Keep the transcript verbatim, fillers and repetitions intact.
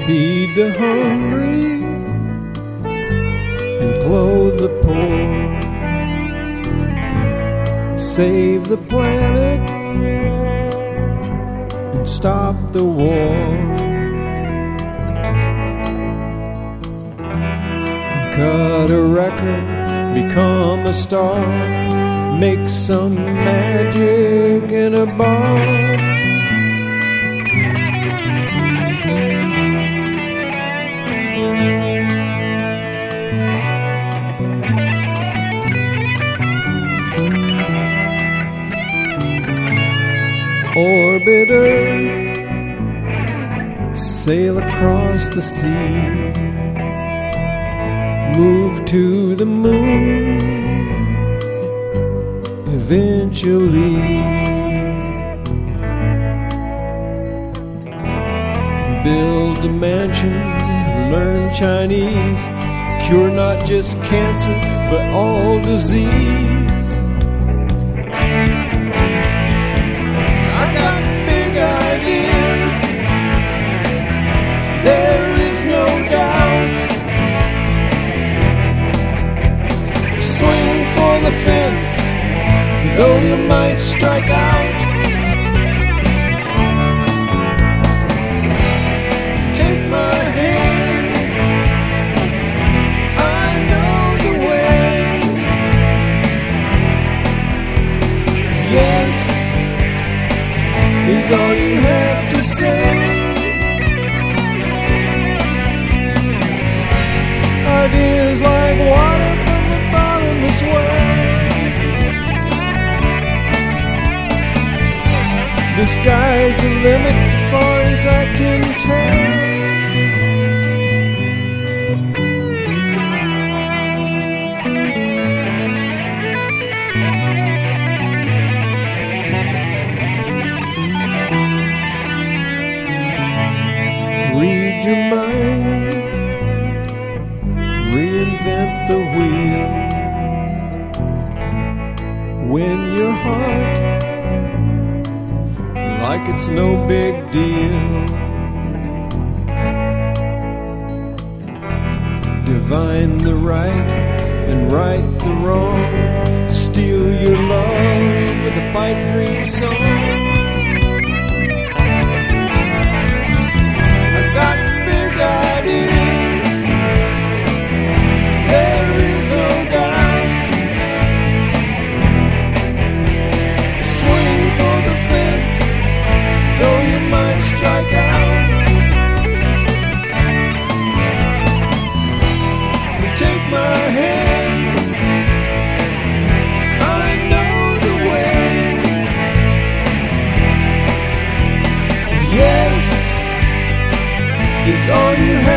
Feed the hungry and clothe the poor. Save the planet and stop the war. Cut a record, become a star, make some magic in a bar. Orbit Earth, sail across the sea, move to the moon eventually. Build a mansion, learn Chinese, cure not just cancer but all disease. Fence, though you might strike out. Take my hand, I know the way. Yes, is all you have to say. Ideas like water from the bottomless well. The sky's the limit, far as I can tell. Read your mind, reinvent the wheel. Win your heart like it's no big deal. Divine the right and right the wrong. Steal your love with a pipe dream song. I've got big ideas, there is no doubt. Swing for the fence, though you might strike out. Take my hand, I know the way. Yes, is all you have.